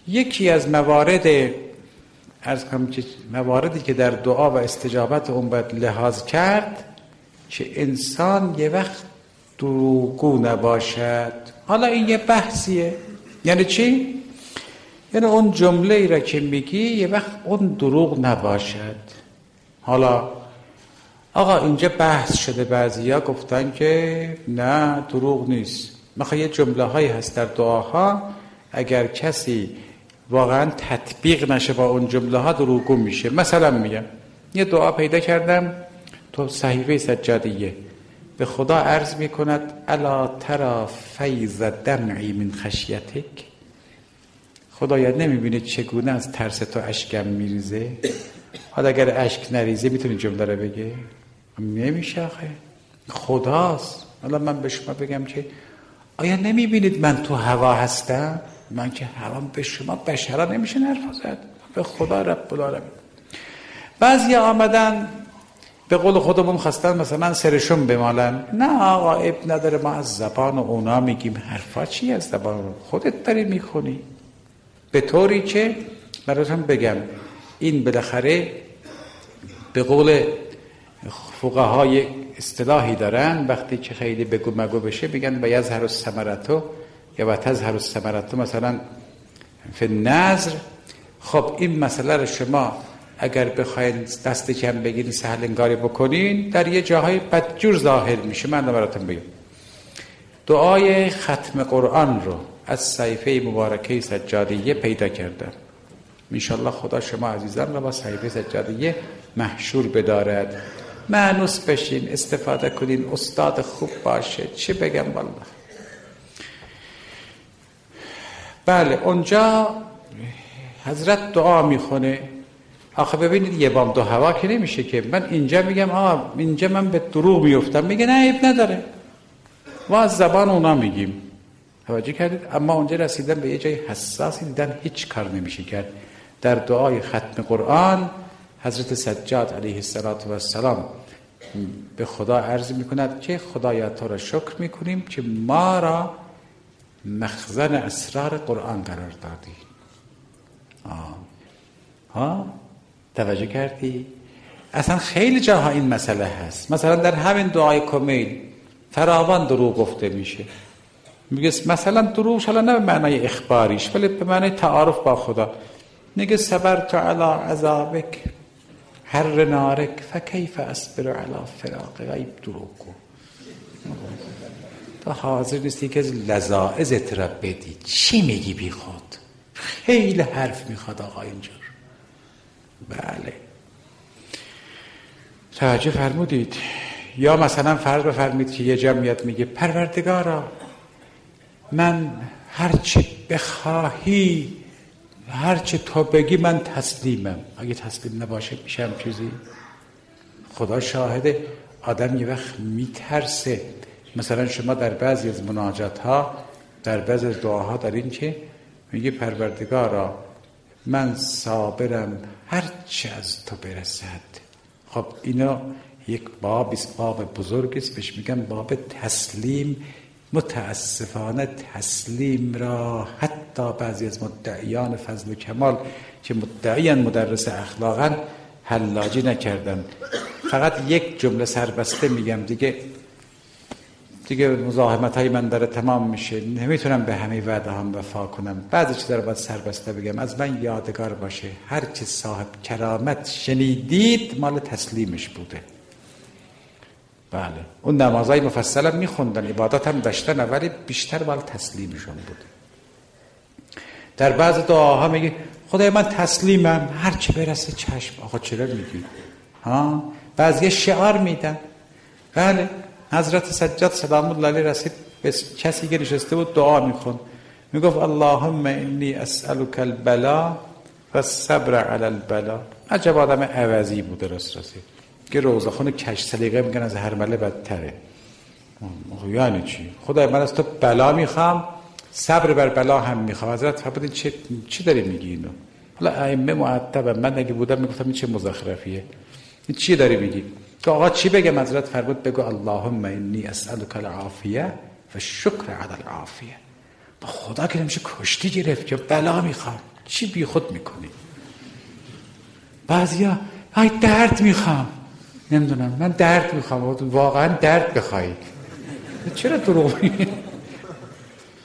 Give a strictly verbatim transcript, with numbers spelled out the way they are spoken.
یکی از موارد از مواردی که در دعا و استجابت اون باید لحاظ کرد که انسان یه وقت دروغگو نباشد. حالا این یه بحثیه. یعنی چی؟ یعنی اون جمله ای را که میگی یه وقت اون دروغ نباشد. حالا آقا اینجا بحث شده، بعضیا گفتن که نه دروغ نیست. مثلا یه جمله هایی هست در دعاها اگر کسی واقعا تطبیق نشه با اون جمله ها دروغگو میشه. مثلا میگم یه دعا پیدا کردم تو صحیفه سجادیه، به خدا عرض میکند الا ترى فیض دمعی من خشیتک، خدایا نمیبینی چگونه از ترس تو اشکم میریزه؟ حالا اگر اشک نریزه میتونی جمله رو بگه؟ نمیشه آخه، خداست. حالا من به شما بگم که آیا نمیبینید من تو هوا هستم؟ من که هوام به شما بشرا نمیشه حرف زد، به خدا رب العالمین. بعضی آمدن به قول خودمون خواستن مثلا سرشون بمالن. نه آقا اب نداره، ما از زبان اونا میگیم. حرفا چی از زبان خودت داری میخونی؟ به طوری که براتون بگم این بالاخره به قول فقهای اصطلاحی دارن، وقتی که خیلی بگو مگو بشه میگن و یظهر الثمرة یا و تظهر الثمرة مثلا فی النظر. خب این مسئله رو شما اگر بخواید دست کم بگیرین سهل انگاری بکنین در یه جاهای بدجور ظاهر میشه. من براتون بگم دعای ختم قرآن رو از صحیفه مبارکه سجادیه پیدا کردم. انشالله خدا شما عزیزان را با صحیفه سجادیه محشور بدارد. مانوس بشین، استفاده کنین، استاد خوب باشه. چی بگم والله. بله اونجا حضرت دعا میخونه. آخه ببینید یه بام دو هوا که نمیشه که من اینجا میگم آه اینجا من به دروغ میفتم، میگه نه عیب نداره ما از زبان اونا میگیم. توجه کردید؟ اما اونجا رسیدن به یه جای حساسی، دیدن هیچ کار نمیشه کرد. در دعای ختم قرآن حضرت سجاد علیه السلام به خدا عرض میکند که خدایا تو را شکر میکنیم که ما را مخزن اسرار قرآن قرار دادی. آه. ها توجه کردی؟ اصلا خیلی جاها این مسئله هست. مثلا در همین دعای کمیل فراوان دروغ گفته میشه. میگه مثلا دروغش حالا نه به معنای اخباریش ولی به معنای تعارف با خدا. میگه صبرت علی عذابک حر نارک فکیف اصبر علی فراق غیب. دروغ گو تو حاضر نیستی که لذاعزت را بدی. چی میگی بی خود؟ خیلی حرف میخواد آقا اینجور. بله توجه فرمودید؟ یا مثلا فرض بفرمید که یه جمعیت میگه پروردگارا من هرچی بخواهی هرچی تو بگی من تسلیمم. اگه تسلیم نباشه میشم چیزی؟ خدا شاهده آدم یه وقت میترسه. مثلا شما در بعضی از مناجات ها در بعضی از دعاها دارین که میگه پروردگارا من صابرم هرچی از تو برسد. خب اینا یک باب است، باب بزرگ است، بهش میگن باب تسلیم. متاسفانه تسلیم را حتی بعضی از مدعیان فضل و کمال که مدعیان مدرس اخلاقا حلاجی نکردن. فقط یک جمله سربسته میگم دیگه دیگه مزاحمت های من داره تمام میشه، نمیتونم به همه وعده هم وفا کنم. بعضی چیزا رو باید سربسته بگم. از من یادگار باشه هر چی صاحب کرامت شنیدید مال تسلیمش بوده. بله اون نمازهای مفصل هم میخوندن، عبادت هم داشتن، ولی بیشتر مال تسلیمشون بوده. در بعض دعاها میگه خدای من تسلیمم هر چی برسه چشم. آقا چرا میگی؟ ها بعضی شعار میدن. بله حضرت سجاد سلام الله علیه رسید به کسی که نشسته بود دعا میخوند، میگفت اللهم انی اسألک البلا و الصبر علی البلا. عجب آدم عوضی بوده. راست رسید که روزخون کش سلیقه میگن از هرمله بدتره. یعنی چی؟ خدای من از تو بلا میخوام، صبر بر بلا هم میخوام. حضرت فرمودین چه چی داری میگی اینو؟ حالا ائمه مؤدب من اگه بودم میگفتم این چه مزخرفیه. این چی داری میگی؟ که آقا چی بگم؟ حضرت فرمود بگو اللهم انی اسألک العافیه و شکر علی العافیه. با خدا که نمیشه کشتی گرفت که بلا میخوام. چی بی خود میکنی؟ بعضیا های درد میخوام، نمیدونم من درد میخوام. واقعا درد بخوایی چرا دروغ میگی؟